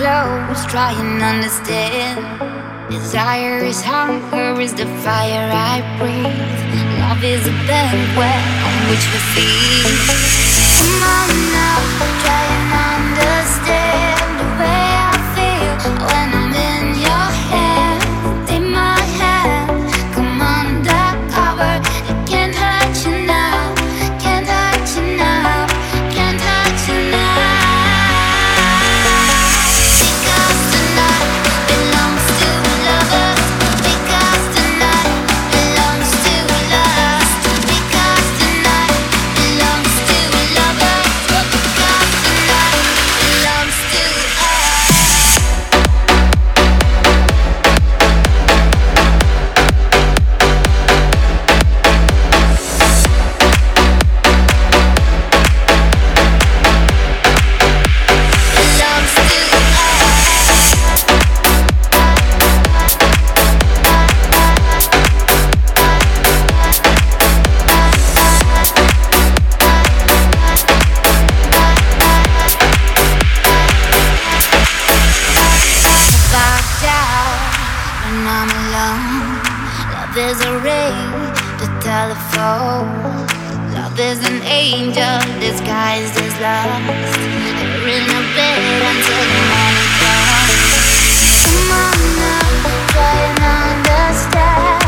close, try and understand. Desire is hunger, is the fire I breathe. Love is a banquet on which we feed. Come on now, try and understand the way I feel when I'm in your hand. Take my hand, come undercover. It can't hurt you now, can't hurt you now, can't hurt you now. Because tonight belongs to lovers. Because tonight belongs to us. Because tonight belongs to lovers. Because tonight belongs to us. Belongs to back down when I'm alone. Love is a ring, the telephone. Love is an angel disguised as lust. We're in a bed until the morning comes. Come on now, try and understand.